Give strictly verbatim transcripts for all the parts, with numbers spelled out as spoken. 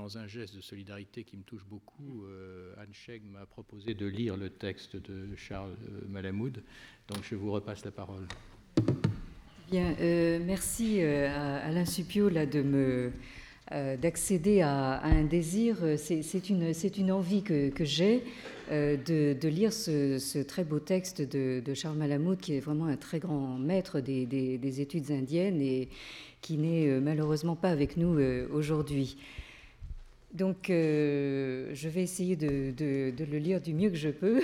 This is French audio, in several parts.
dans un geste de solidarité qui me touche beaucoup, euh, Anne Cheg m'a proposé de lire le texte de Charles Malamoud. Donc je vous repasse la parole. Bien, euh, merci euh, à Alain Suppiot là, de me, euh, d'accéder à, à un désir. C'est, c'est, une, c'est une envie que, que j'ai euh, de, de lire ce, ce très beau texte de, de Charles Malamoud, qui est vraiment un très grand maître des, des, des études indiennes et qui n'est euh, malheureusement pas avec nous euh, aujourd'hui. Donc, euh, je vais essayer de, de, de le lire du mieux que je peux.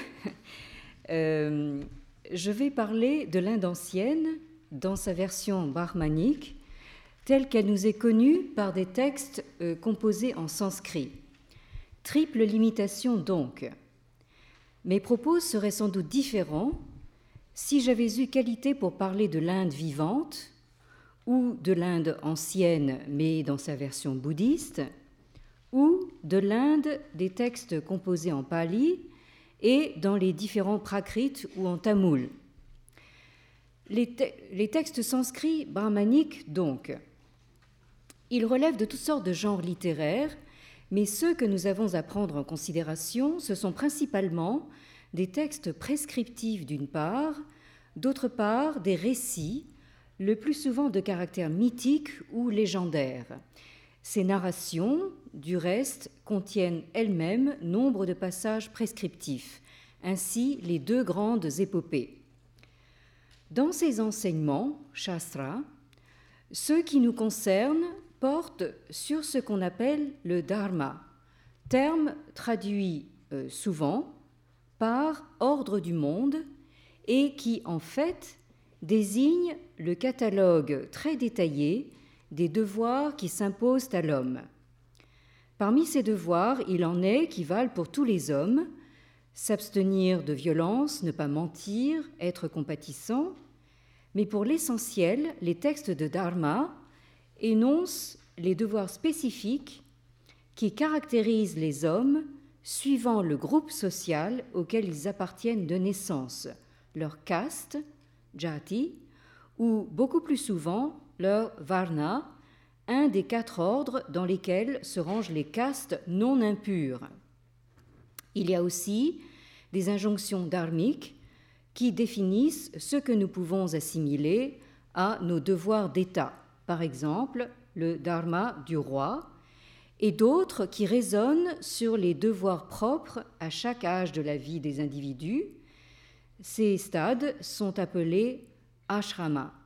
euh, je vais parler de l'Inde ancienne dans sa version brahmanique, telle qu'elle nous est connue par des textes euh, composés en sanskrit. Triple limitation donc. Mes propos seraient sans doute différents si j'avais eu qualité pour parler de l'Inde vivante ou de l'Inde ancienne, mais dans sa version bouddhiste, ou de l'Inde des textes composés en pali et dans les différents prakrits ou en tamoul. Les, te- les textes sanskrits brahmaniques, donc, ils relèvent de toutes sortes de genres littéraires, mais ceux que nous avons à prendre en considération, ce sont principalement des textes prescriptifs d'une part, d'autre part des récits, le plus souvent de caractère mythique ou légendaire. Ces narrations, du reste, contiennent elles-mêmes nombre de passages prescriptifs, ainsi les deux grandes épopées. Dans ces enseignements, Shastra, ceux qui nous concernent portent sur ce qu'on appelle le dharma, terme traduit euh, souvent par ordre du monde et qui, en fait, désigne le catalogue très détaillé des devoirs qui s'imposent à l'homme. Parmi ces devoirs, il en est qui valent pour tous les hommes: s'abstenir de violence, ne pas mentir, être compatissant. Mais pour l'essentiel, les textes de Dharma énoncent les devoirs spécifiques qui caractérisent les hommes suivant le groupe social auquel ils appartiennent de naissance, leur caste, jati, ou beaucoup plus souvent leur varna, un des quatre ordres dans lesquels se rangent les castes non impures. Il y a aussi des injonctions dharmiques qui définissent ce que nous pouvons assimiler à nos devoirs d'État, par exemple le dharma du roi, et d'autres qui résonnent sur les devoirs propres à chaque âge de la vie des individus. Ces stades sont appelés ashrama.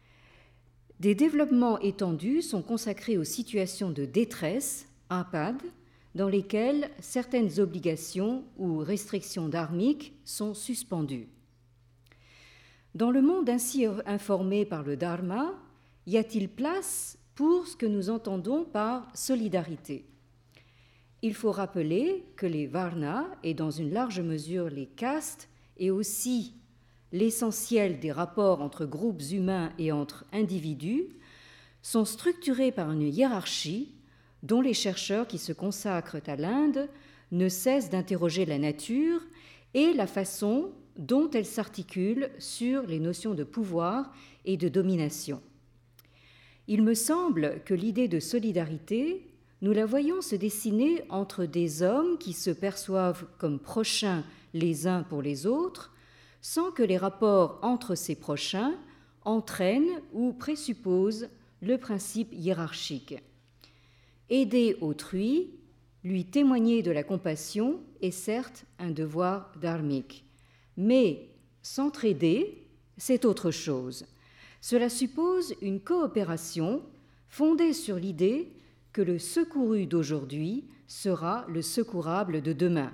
Des développements étendus sont consacrés aux situations de détresse, apad, dans lesquelles certaines obligations ou restrictions dharmiques sont suspendues. Dans le monde ainsi informé par le dharma, y a-t-il place pour ce que nous entendons par solidarité? Il faut rappeler que les varnas, et dans une large mesure les castes, et aussi l'essentiel des rapports entre groupes humains et entre individus, sont structurés par une hiérarchie dont les chercheurs qui se consacrent à l'Inde ne cessent d'interroger la nature et la façon dont elle s'articule sur les notions de pouvoir et de domination. Il me semble que l'idée de solidarité, nous la voyons se dessiner entre des hommes qui se perçoivent comme prochains les uns pour les autres, sans que les rapports entre ces prochains entraînent ou présupposent le principe hiérarchique. Aider autrui, lui témoigner de la compassion est certes un devoir dharmique, mais s'entraider, c'est autre chose. Cela suppose une coopération fondée sur l'idée que le secouru d'aujourd'hui sera le secourable de demain.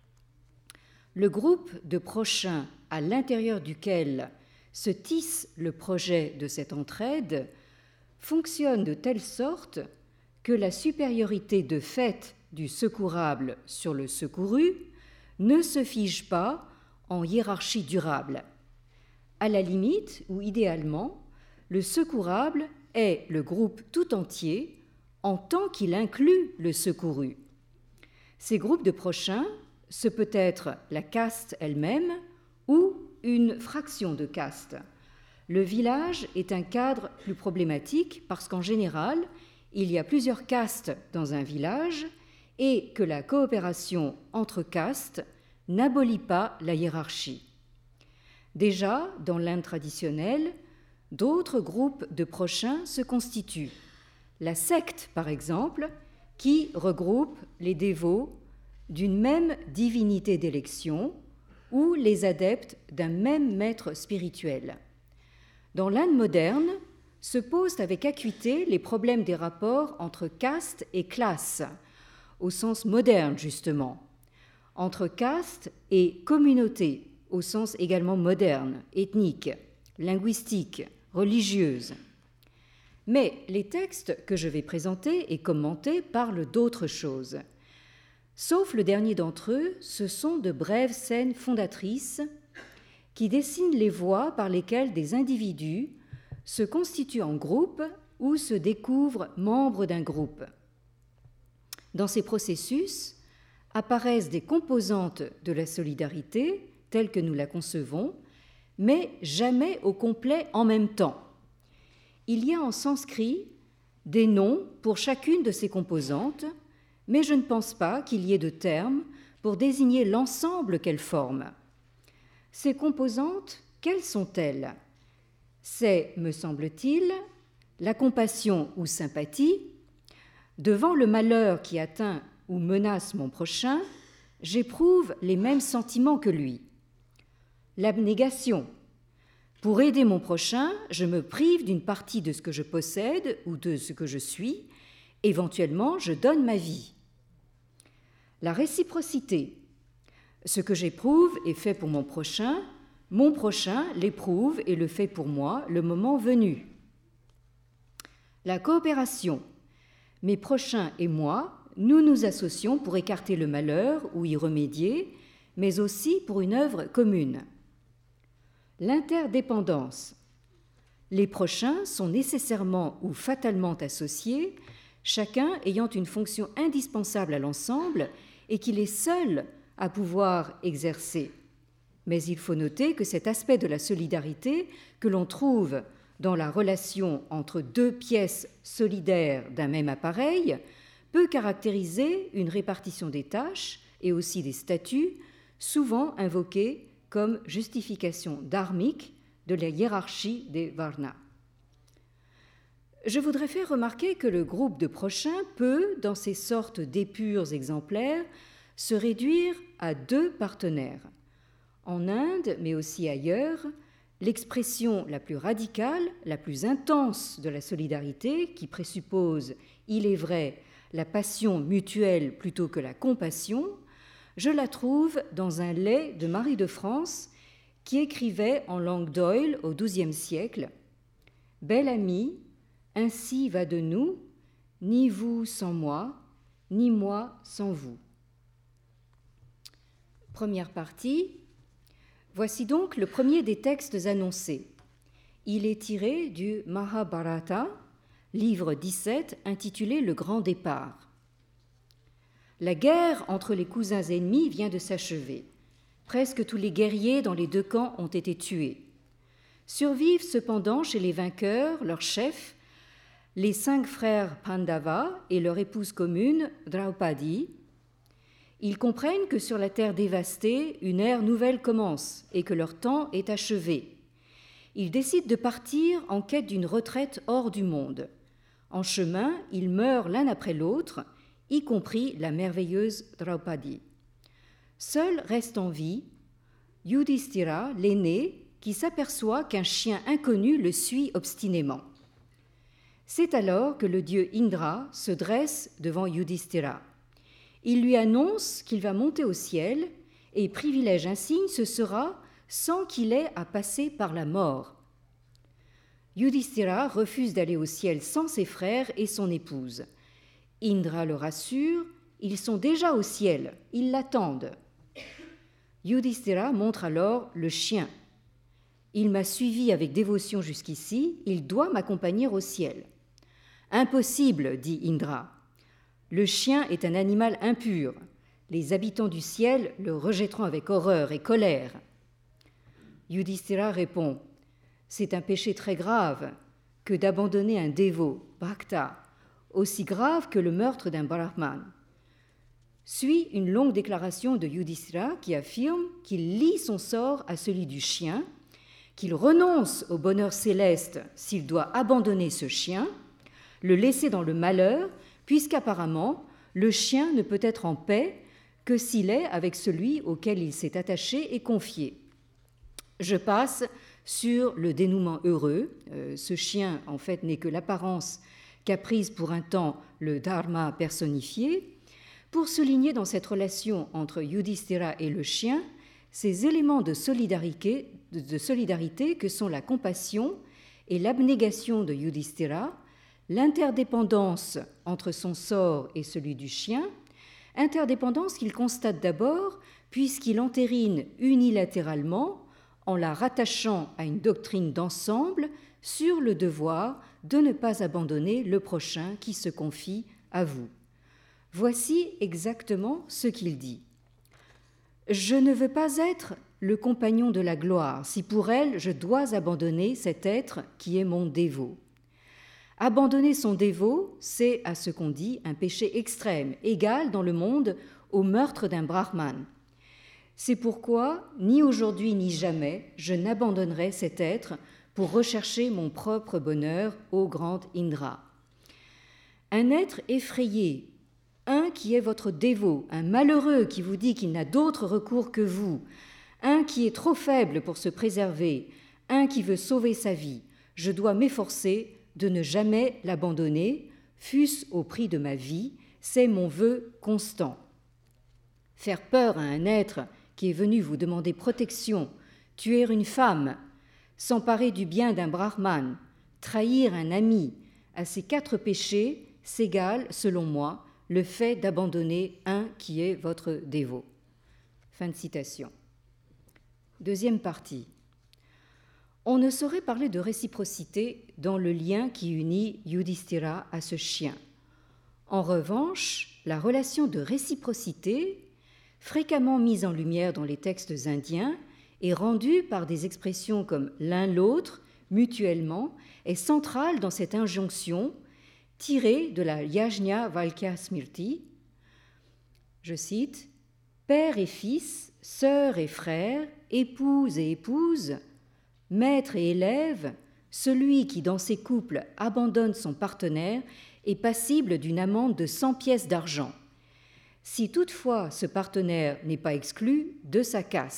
Le groupe de prochains à l'intérieur duquel se tisse le projet de cette entraide fonctionne de telle sorte que la supériorité de fait du secourable sur le secouru ne se fige pas en hiérarchie durable. À la limite, ou idéalement, le secourable est le groupe tout entier en tant qu'il inclut le secouru. Ces groupes de prochains, ce peut être la caste elle-même ou une fraction de caste. Le village est un cadre plus problématique parce qu'en général, il y a plusieurs castes dans un village et que la coopération entre castes n'abolit pas la hiérarchie. Déjà, dans l'Inde traditionnelle, d'autres groupes de prochains se constituent. La secte, par exemple, qui regroupe les dévots d'une même divinité d'élection ou les adeptes d'un même maître spirituel. Dans l'Inde moderne, se posent avec acuité les problèmes des rapports entre caste et classe, au sens moderne justement, entre caste et communauté, au sens également moderne, ethnique, linguistique, religieuse. Mais les textes que je vais présenter et commenter parlent d'autre chose. Sauf le dernier d'entre eux, ce sont de brèves scènes fondatrices qui dessinent les voies par lesquelles des individus se constituent en groupe ou se découvrent membres d'un groupe. Dans ces processus apparaissent des composantes de la solidarité telle que nous la concevons, mais jamais au complet en même temps. Il y a en sanskrit des noms pour chacune de ces composantes, mais je ne pense pas qu'il y ait de termes pour désigner l'ensemble qu'elles forment. Ces composantes, quelles sont-elles ? C'est, me semble-t-il, la compassion ou sympathie. Devant le malheur qui atteint ou menace mon prochain, j'éprouve les mêmes sentiments que lui. L'abnégation. Pour aider mon prochain, je me prive d'une partie de ce que je possède ou de ce que je suis. Éventuellement, je donne ma vie. La réciprocité. Ce que j'éprouve est fait pour mon prochain, mon prochain l'éprouve et le fait pour moi le moment venu. La coopération. Mes prochains et moi, nous nous associons pour écarter le malheur ou y remédier, mais aussi pour une œuvre commune. L'interdépendance. Les prochains sont nécessairement ou fatalement associés, chacun ayant une fonction indispensable à l'ensemble et qu'il est seul à pouvoir exercer. Mais il faut noter que cet aspect de la solidarité que l'on trouve dans la relation entre deux pièces solidaires d'un même appareil peut caractériser une répartition des tâches et aussi des statuts, souvent invoqués comme justification dharmique de la hiérarchie des varnas. Je voudrais faire remarquer que le groupe de prochains peut, dans ces sortes d'épures exemplaires, se réduire à deux partenaires. En Inde, mais aussi ailleurs, l'expression la plus radicale, la plus intense de la solidarité, qui présuppose, il est vrai, la passion mutuelle plutôt que la compassion, je la trouve dans un lait de Marie de France qui écrivait en langue d'oïl au douzième siècle « Belle amie, ainsi va de nous, ni vous sans moi, ni moi sans vous. » Première partie. Voici donc le premier des textes annoncés. Il est tiré du Mahabharata, livre dix-sept, intitulé « Le grand départ ». La guerre entre les cousins ennemis vient de s'achever. Presque tous les guerriers dans les deux camps ont été tués. Survivent cependant chez les vainqueurs leurs chefs, les cinq frères Pandava et leur épouse commune Draupadi. Ils comprennent que sur la terre dévastée, une ère nouvelle commence et que leur temps est achevé. Ils décident de partir en quête d'une retraite hors du monde. En chemin, ils meurent l'un après l'autre, y compris la merveilleuse Draupadi. Seul reste en vie Yudhishthira, l'aîné, qui s'aperçoit qu'un chien inconnu le suit obstinément. C'est alors que le dieu Indra se dresse devant Yudhishthira. Il lui annonce qu'il va monter au ciel et privilège un signe, ce sera sans qu'il ait à passer par la mort. Yudhishthira refuse d'aller au ciel sans ses frères et son épouse. Indra le rassure, ils sont déjà au ciel, ils l'attendent. Yudhishthira montre alors le chien. Il m'a suivi avec dévotion jusqu'ici, il doit m'accompagner au ciel. Impossible, dit Indra. Le chien est un animal impur. Les habitants du ciel le rejetteront avec horreur et colère. Yudhishthira répond, c'est un péché très grave que d'abandonner un dévot, bhakta, aussi grave que le meurtre d'un brahman. Suit une longue déclaration de Yudhishthira qui affirme qu'il lie son sort à celui du chien, qu'il renonce au bonheur céleste s'il doit abandonner ce chien, le laisser dans le malheur, puisqu'apparemment le chien ne peut être en paix que s'il est avec celui auquel il s'est attaché et confié. Je passe sur le dénouement heureux. Euh, ce chien, en fait, n'est que l'apparence qu'a prise pour un temps le dharma personnifié, pour souligner dans cette relation entre Yudhishthira et le chien ces éléments de solidarité, de solidarité que sont la compassion et l'abnégation de Yudhishthira, l'interdépendance entre son sort et celui du chien, interdépendance qu'il constate d'abord puisqu'il entérine unilatéralement, en la rattachant à une doctrine d'ensemble, sur le devoir de ne pas abandonner le prochain qui se confie à vous. Voici exactement ce qu'il dit. « Je ne veux pas être le compagnon de la gloire, si pour elle je dois abandonner cet être qui est mon dévot. Abandonner son dévot, c'est, à ce qu'on dit, un péché extrême, égal dans le monde au meurtre d'un brahman. C'est pourquoi, ni aujourd'hui ni jamais, je n'abandonnerai cet être pour rechercher mon propre bonheur, ô grand Indra. Un être effrayé, un qui est votre dévot, un malheureux qui vous dit qu'il n'a d'autre recours que vous, un qui est trop faible pour se préserver, un qui veut sauver sa vie, je dois m'efforcer de ne jamais l'abandonner, fût-ce au prix de ma vie, c'est mon vœu constant. Faire peur à un être qui est venu vous demander protection, tuer une femme, s'emparer du bien d'un brahman, trahir un ami, à ces quatre péchés s'égale, selon moi, le fait d'abandonner un qui est votre dévot. » Fin de citation. Deuxième partie. On ne saurait parler de réciprocité dans le lien qui unit Yudhishthira à ce chien. En revanche, la relation de réciprocité, fréquemment mise en lumière dans les textes indiens et rendue par des expressions comme l'un l'autre, mutuellement, est centrale dans cette injonction tirée de la Yajnavalkya Smriti. Je cite, « Père et fils, sœur et frère, épouse et épouse, maître et élève, celui qui dans ces couples abandonne son partenaire est passible d'une amende de cent pièces d'argent, si toutefois ce partenaire n'est pas exclu de sa caste. »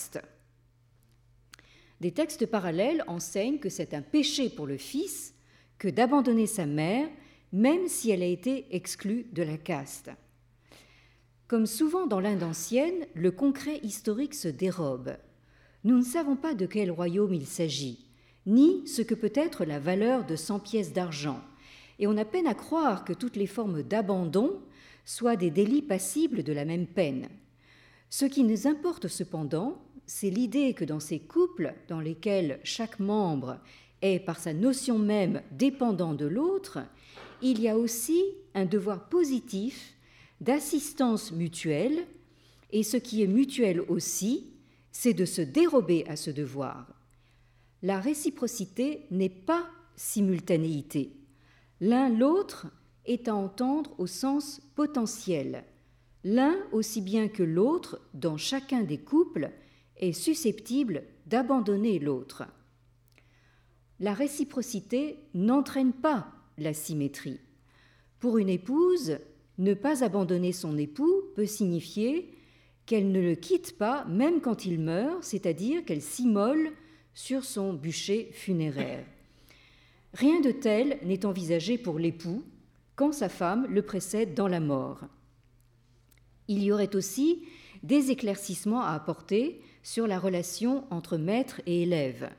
Des textes parallèles enseignent que c'est un péché pour le fils que d'abandonner sa mère, même si elle a été exclue de la caste. Comme souvent dans l'Inde ancienne, le concret historique se dérobe. Nous ne savons pas de quel royaume il s'agit, ni ce que peut être la valeur de cent pièces d'argent, et on a peine à croire que toutes les formes d'abandon soient des délits passibles de la même peine. Ce qui nous importe cependant, c'est l'idée que dans ces couples dans lesquels chaque membre est par sa notion même dépendant de l'autre, il y a aussi un devoir positif d'assistance mutuelle, et ce qui est mutuel aussi, c'est de se dérober à ce devoir. La réciprocité n'est pas simultanéité. L'un l'autre est à entendre au sens potentiel. L'un, aussi bien que l'autre, dans chacun des couples, est susceptible d'abandonner l'autre. La réciprocité n'entraîne pas la symétrie. Pour une épouse, ne pas abandonner son époux peut signifier qu'elle ne le quitte pas même quand il meurt, c'est-à-dire qu'elle s'immole sur son bûcher funéraire. Rien de tel n'est envisagé pour l'époux quand sa femme le précède dans la mort. Il y aurait aussi des éclaircissements à apporter sur la relation entre maître et élève.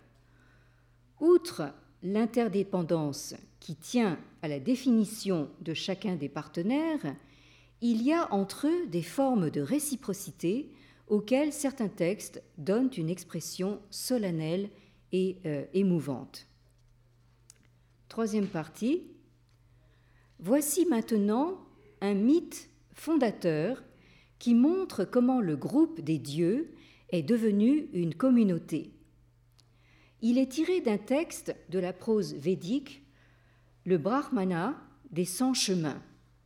Outre l'interdépendance qui tient à la définition de chacun des partenaires, il y a entre eux des formes de réciprocité auxquelles certains textes donnent une expression solennelle et euh, émouvante. Troisième partie. Voici maintenant un mythe fondateur qui montre comment le groupe des dieux est devenu une communauté. Il est tiré d'un texte de la prose védique, le Brahmana, des sans-chemins.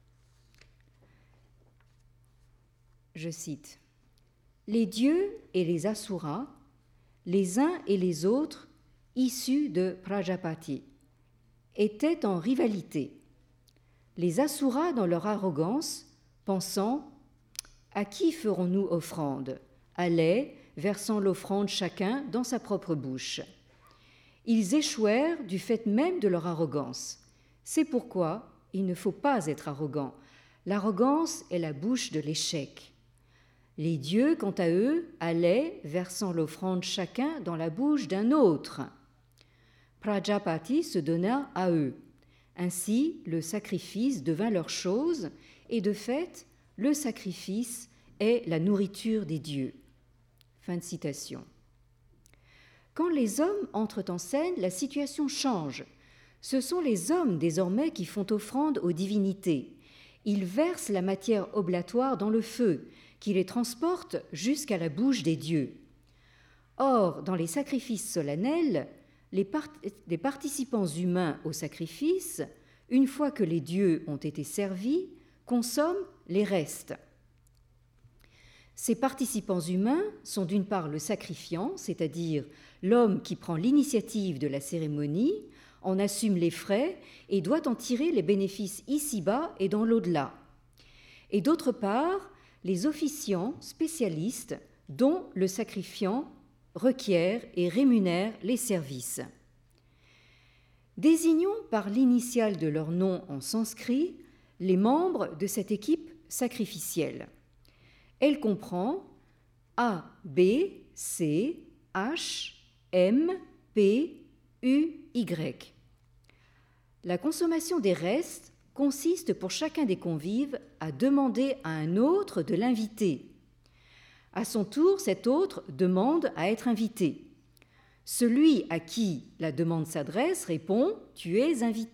Je cite, « Les dieux et les asuras, les uns et les autres, issus de Prajapati, étaient en rivalité. Les asuras, dans leur arrogance, pensant « À qui ferons-nous offrande ?» allaient, versant l'offrande chacun dans sa propre bouche. Ils échouèrent du fait même de leur arrogance. C'est pourquoi il ne faut pas être arrogant. L'arrogance est la bouche de l'échec. Les dieux, quant à eux, allaient, versant l'offrande chacun dans la bouche d'un autre. Prajapati se donna à eux. Ainsi, le sacrifice devint leur chose, et de fait, le sacrifice est la nourriture des dieux. Fin de citation. Quand les hommes entrent en scène, la situation change. Ce sont les hommes désormais qui font offrande aux divinités. Ils versent la matière oblatoire dans le feu, qui les transporte jusqu'à la bouche des dieux. Or, dans les sacrifices solennels, les, part- les participants humains au sacrifice, une fois que les dieux ont été servis, consomment les restes. Ces participants humains sont d'une part le sacrifiant, c'est-à-dire l'homme qui prend l'initiative de la cérémonie, en assume les frais et doit en tirer les bénéfices ici-bas et dans l'au-delà. Et d'autre part, les officiants spécialistes dont le sacrifiant requiert et rémunère les services. Désignons par l'initiale de leur nom en sanskrit les membres de cette équipe sacrificielle. Elle comprend A, B, C, H, M, P, U, Y. La consommation des restes consiste pour chacun des convives à demander à un autre de l'inviter. À son tour, cet autre demande à être invité. Celui à qui la demande s'adresse répond « Tu es invité ».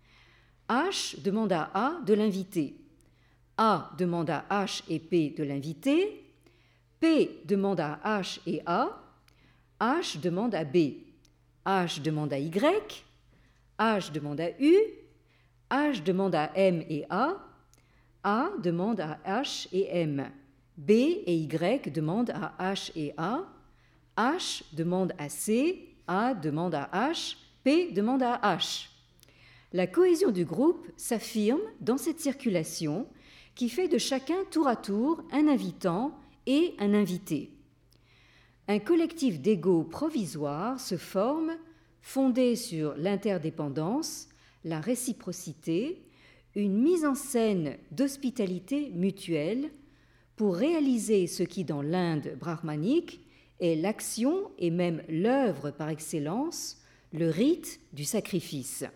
H demande à A de l'inviter. A demande à H et P de l'inviter. P demande à H et A. H demande à B. H demande à Y. H demande à U. H demande à M et A. A demande à H et M. B et Y demandent à H et A. H demande à C. A demande à H. P demande à H. La cohésion du groupe s'affirme dans cette circulation qui fait de chacun tour à tour un invitant et un invité. Un collectif d'égos provisoire se forme, fondé sur l'interdépendance, la réciprocité, une mise en scène d'hospitalité mutuelle pour réaliser ce qui, dans l'Inde brahmanique, est l'action et même l'œuvre par excellence, le rite du sacrifice.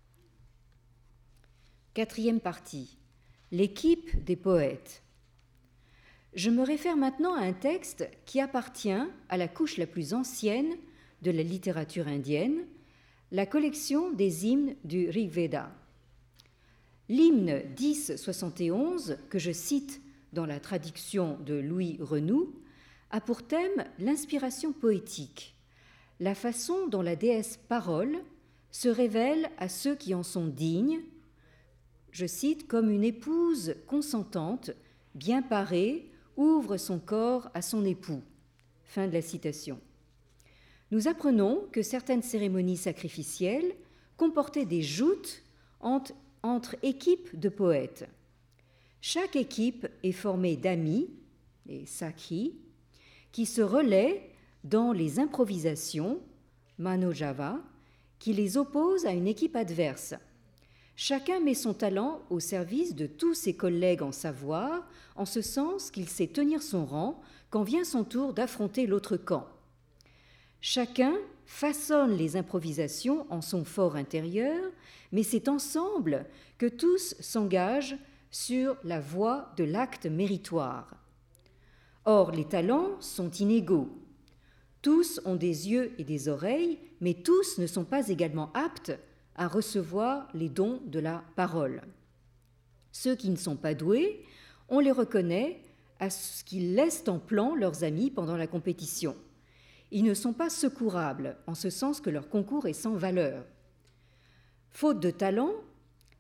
Quatrième partie, l'équipe des poètes. Je me réfère maintenant à un texte qui appartient à la couche la plus ancienne de la littérature indienne, la collection des hymnes du Rig Veda. L'hymne dix soixante et onze, que je cite dans la traduction de Louis Renoux, a pour thème l'inspiration poétique, la façon dont la déesse Parole se révèle à ceux qui en sont dignes, je cite, comme une épouse consentante, bien parée, ouvre son corps à son époux. Fin de la citation. Nous apprenons que certaines cérémonies sacrificielles comportaient des joutes entre, entre équipes de poètes. Chaque équipe est formée d'amis, les sakhi, qui se relaient dans les improvisations, manojava, qui les opposent à une équipe adverse. Chacun met son talent au service de tous ses collègues en savoir, en ce sens qu'il sait tenir son rang quand vient son tour d'affronter l'autre camp. Chacun façonne les improvisations en son fort intérieur, mais c'est ensemble que tous s'engagent sur la voie de l'acte méritoire. Or, les talents sont inégaux. Tous ont des yeux et des oreilles, mais tous ne sont pas également aptes à recevoir les dons de la parole. Ceux qui ne sont pas doués, on les reconnaît à ce qu'ils laissent en plan leurs amis pendant la compétition. Ils ne sont pas secourables, en ce sens que leur concours est sans valeur. Faute de talent,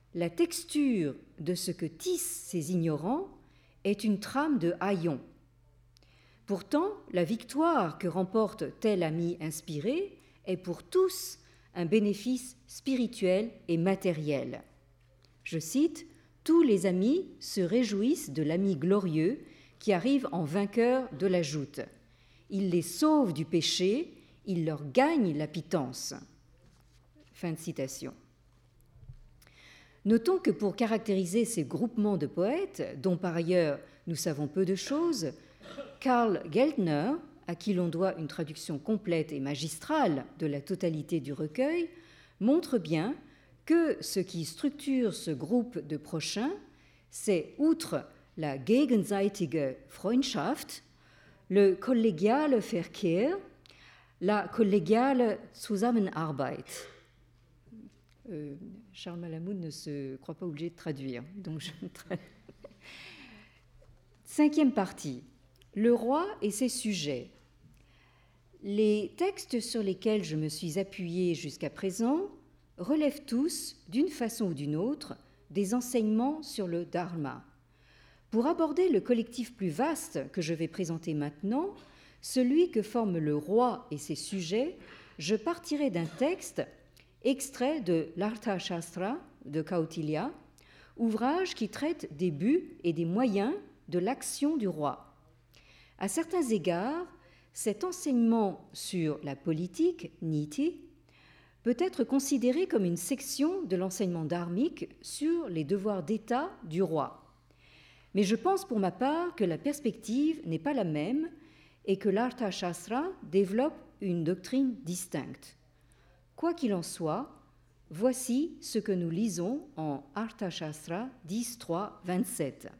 La texture de ce que tissent ces ignorants est une trame de haillons. Pourtant, la victoire que remporte tel ami inspiré est pour tous un bénéfice spirituel et matériel. Je cite, « Tous les amis se réjouissent de l'ami glorieux qui arrive en vainqueur de la joute. Il les sauve du péché, il leur gagne la pitance. » Fin de citation. Notons que pour caractériser ces groupements de poètes, dont par ailleurs nous savons peu de choses, Karl Geltner, à qui l'on doit une traduction complète et magistrale de la totalité du recueil, montre bien que ce qui structure ce groupe de prochains, c'est, outre la gegenseitige Freundschaft, le kollegiale Verkehr, la kollegiale Zusammenarbeit. Euh, Charles Malamud ne se croit pas obligé de traduire, donc je traduis. Cinquième partie, le roi et ses sujets. Les textes sur lesquels je me suis appuyée jusqu'à présent relèvent tous, d'une façon ou d'une autre, des enseignements sur le dharma. Pour aborder le collectif plus vaste que je vais présenter maintenant, celui que forment le roi et ses sujets, je partirai d'un texte extrait de l'Arthashastra de Kautilya, ouvrage qui traite des buts et des moyens de l'action du roi. À certains égards, cet enseignement sur la politique, niti, peut être considéré comme une section de l'enseignement dharmique sur les devoirs d'État du roi. Mais je pense pour ma part que la perspective n'est pas la même et que l'Arthashastra développe une doctrine distincte. Quoi qu'il en soit, voici ce que nous lisons en Arthashastra dix trois vingt-sept.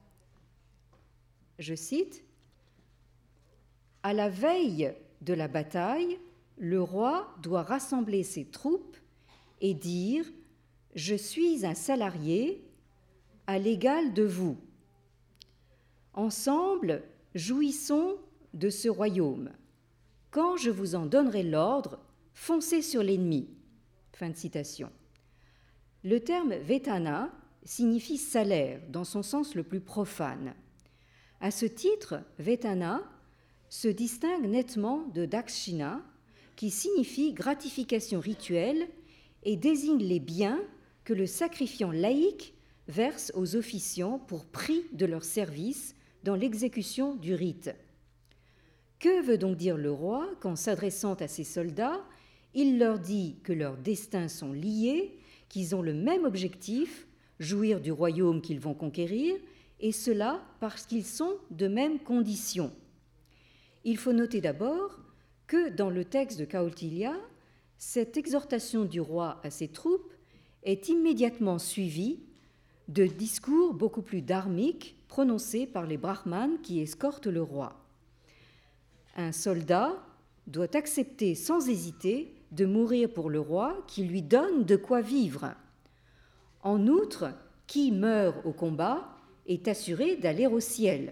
Je cite, « À la veille de la bataille, le roi doit rassembler ses troupes et dire « Je suis un salarié à l'égal de vous. Ensemble, jouissons de ce royaume. Quand je vous en donnerai l'ordre, foncez sur l'ennemi. » Fin de citation. Le terme vetana signifie salaire dans son sens le plus profane. À ce titre, vetana se distingue nettement de dakshina, qui signifie gratification rituelle et désigne les biens que le sacrifiant laïque verse aux officiants pour prix de leur service dans l'exécution du rite. Que veut donc dire le roi quand, s'adressant à ses soldats, il leur dit que leurs destins sont liés, qu'ils ont le même objectif, jouir du royaume qu'ils vont conquérir, et cela parce qu'ils sont de même condition. Il faut noter d'abord que dans le texte de Kautilya, cette exhortation du roi à ses troupes est immédiatement suivie de discours beaucoup plus dharmiques prononcés par les brahmanes qui escortent le roi. Un soldat doit accepter sans hésiter de mourir pour le roi qui lui donne de quoi vivre. En outre, qui meurt au combat est assuré d'aller au ciel.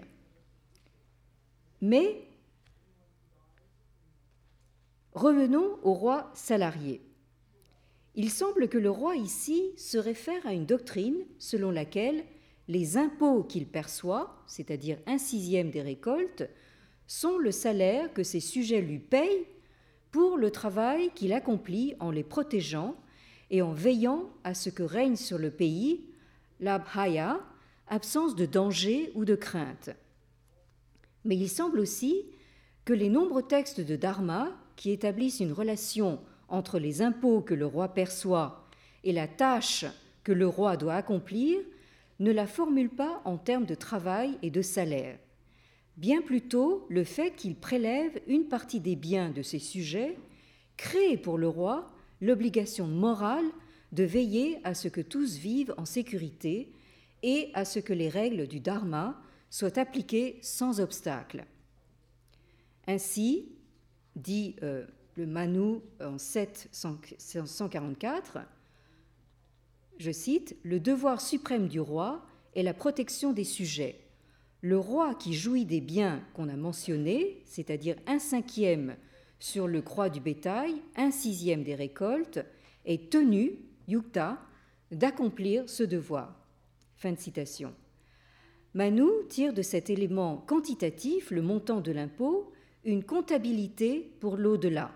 Mais revenons au roi salarié. Il semble que le roi ici se réfère à une doctrine selon laquelle les impôts qu'il perçoit, c'est-à-dire un sixième des récoltes, sont le salaire que ses sujets lui payent pour le travail qu'il accomplit en les protégeant et en veillant à ce que règne sur le pays l'abhaya, absence de danger ou de crainte. Mais il semble aussi que les nombreux textes de dharma qui établissent une relation entre les impôts que le roi perçoit et la tâche que le roi doit accomplir ne la formulent pas en termes de travail et de salaire. Bien plutôt, le fait qu'il prélève une partie des biens de ses sujets crée pour le roi l'obligation morale de veiller à ce que tous vivent en sécurité et à ce que les règles du dharma soient appliquées sans obstacle. Ainsi, dit euh, le Manu en sept cent quarante-quatre, je cite, « Le devoir suprême du roi est la protection des sujets. Le roi qui jouit des biens qu'on a mentionnés, c'est-à-dire un cinquième sur le croix du bétail, un sixième des récoltes, est tenu, yukta, d'accomplir ce devoir. Fin de citation. Manu tire de cet élément quantitatif, le montant de l'impôt, une comptabilité pour l'au-delà.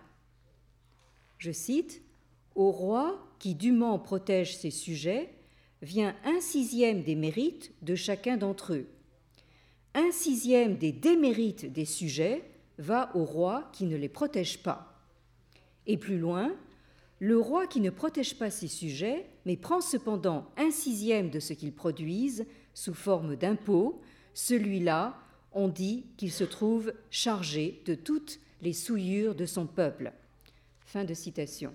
Je cite, « Au roi qui dûment protège ses sujets vient un sixième des mérites de chacun d'entre eux. Un sixième des démérites des sujets va au roi qui ne les protège pas. Et plus loin, le roi qui ne protège pas ses sujets, mais prend cependant un sixième de ce qu'ils produisent sous forme d'impôts, celui-là, on dit qu'il se trouve chargé de toutes les souillures de son peuple. » Fin de citation.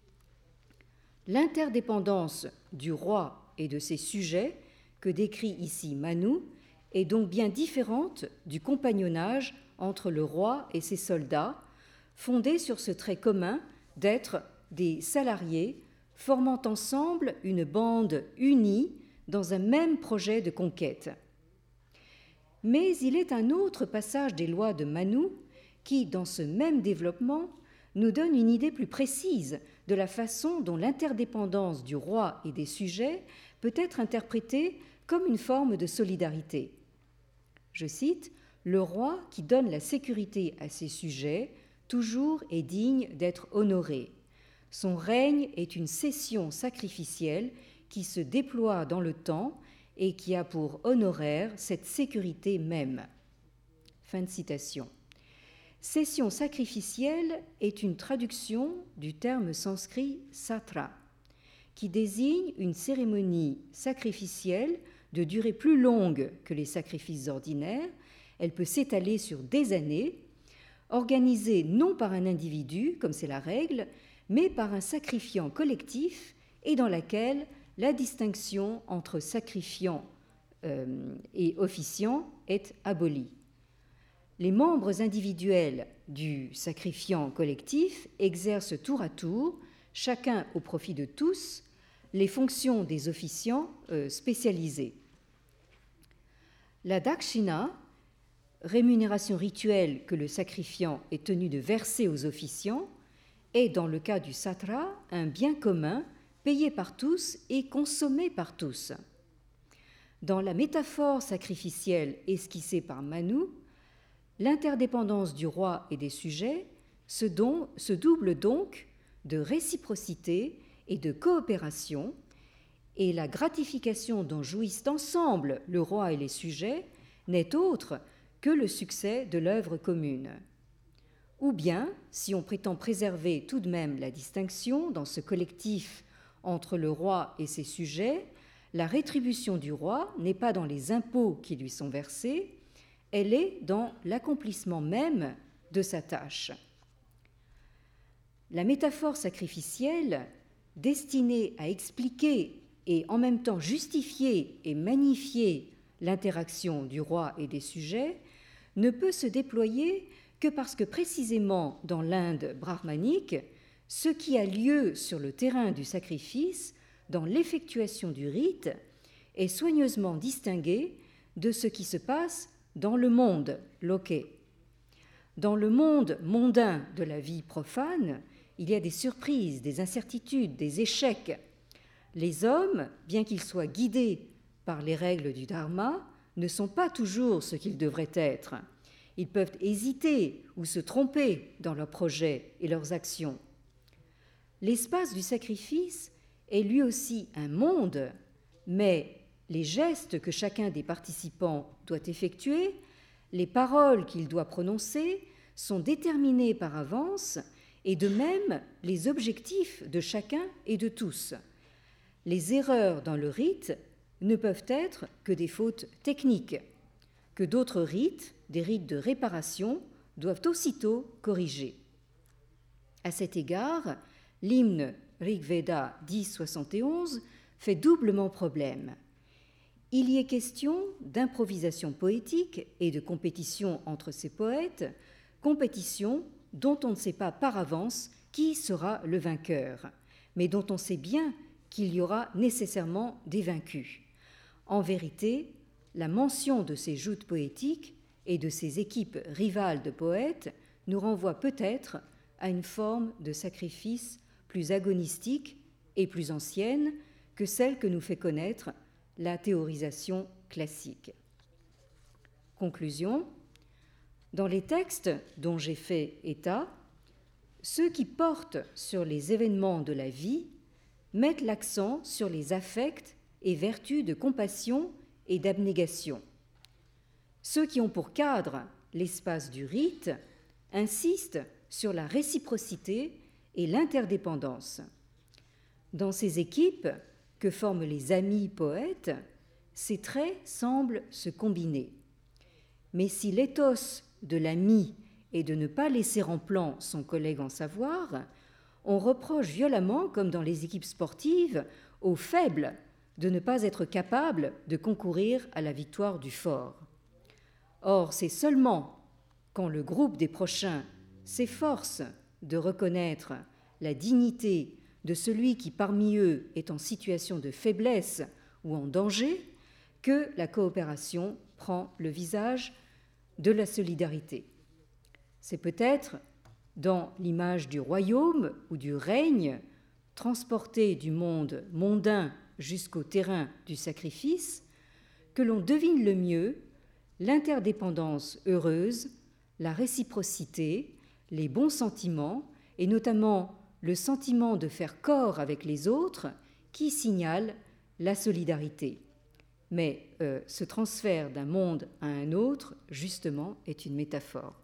L'interdépendance du roi et de ses sujets, que décrit ici Manu, est donc bien différente du compagnonnage entre le roi et ses soldats, fondé sur ce trait commun d'être des salariés formant ensemble une bande unie dans un même projet de conquête. Mais il est un autre passage des lois de Manu qui, dans ce même développement, nous donne une idée plus précise de la façon dont l'interdépendance du roi et des sujets peut être interprétée comme une forme de solidarité. Je cite, « Le roi qui donne la sécurité à ses sujets, toujours est digne d'être honoré. Son règne est une cession sacrificielle qui se déploie dans le temps et qui a pour honoraire cette sécurité même. » Fin de citation. Cession sacrificielle est une traduction du terme sanskrit satra, qui désigne une cérémonie sacrificielle de durée plus longue que les sacrifices ordinaires. Elle peut s'étaler sur des années, organisée non par un individu, comme c'est la règle, mais par un sacrifiant collectif et dans laquelle la distinction entre sacrifiant euh, et officiant est abolie. Les membres individuels du sacrifiant collectif exercent tour à tour, chacun au profit de tous, les fonctions des officiants euh, spécialisés. La dakshina, rémunération rituelle que le sacrifiant est tenu de verser aux officiants, est, dans le cas du satra, un bien commun payé par tous et consommé par tous. Dans la métaphore sacrificielle esquissée par Manu, l'interdépendance du roi et des sujets se, don, se double donc de réciprocité et de coopération, et la gratification dont jouissent ensemble le roi et les sujets n'est autre que le succès de l'œuvre commune. Ou bien, si on prétend préserver tout de même la distinction dans ce collectif entre le roi et ses sujets, la rétribution du roi n'est pas dans les impôts qui lui sont versés, elle est dans l'accomplissement même de sa tâche. La métaphore sacrificielle, destinée à expliquer et en même temps justifier et magnifier l'interaction du roi et des sujets, ne peut se déployer que parce que précisément dans l'Inde brahmanique, ce qui a lieu sur le terrain du sacrifice, dans l'effectuation du rite, est soigneusement distingué de ce qui se passe dans le monde, loké. Dans le monde mondain de la vie profane, il y a des surprises, des incertitudes, des échecs. Les hommes, bien qu'ils soient guidés par les règles du dharma, ne sont pas toujours ce qu'ils devraient être. Ils peuvent hésiter ou se tromper dans leurs projets et leurs actions. L'espace du sacrifice est lui aussi un monde, mais les gestes que chacun des participants doit effectuer, les paroles qu'il doit prononcer sont déterminés par avance et de même les objectifs de chacun et de tous. Les erreurs dans le rite ne peuvent être que des fautes techniques, que d'autres rites, des rites de réparation, doivent aussitôt corriger. À cet égard, l'hymne Rig Veda dix soixante et onze fait doublement problème. Il y est question d'improvisation poétique et de compétition entre ces poètes, compétition dont on ne sait pas par avance qui sera le vainqueur, mais dont on sait bien qu'il y aura nécessairement des vaincus. En vérité, la mention de ces joutes poétiques et de ces équipes rivales de poètes nous renvoie peut-être à une forme de sacrifice plus agonistique et plus ancienne que celle que nous fait connaître la théorisation classique. Conclusion, dans les textes dont j'ai fait état, ceux qui portent sur les événements de la vie mettent l'accent sur les affects et vertus de compassion et d'abnégation. Ceux qui ont pour cadre l'espace du rite insistent sur la réciprocité et l'interdépendance. Dans ces équipes que forment les amis poètes, ces traits semblent se combiner. Mais si l'éthos de l'ami est de ne pas laisser en plan son collègue en savoir, on reproche violemment, comme dans les équipes sportives, aux faibles de ne pas être capables de concourir à la victoire du fort. Or, c'est seulement quand le groupe des prochains s'efforce de reconnaître la dignité de celui qui parmi eux est en situation de faiblesse ou en danger que la coopération prend le visage de la solidarité. C'est peut-être dans l'image du royaume ou du règne, transporté du monde mondain jusqu'au terrain du sacrifice, que l'on devine le mieux l'interdépendance heureuse, la réciprocité, les bons sentiments, et notamment le sentiment de faire corps avec les autres qui signale la solidarité. Mais euh, ce transfert d'un monde à un autre, justement, est une métaphore.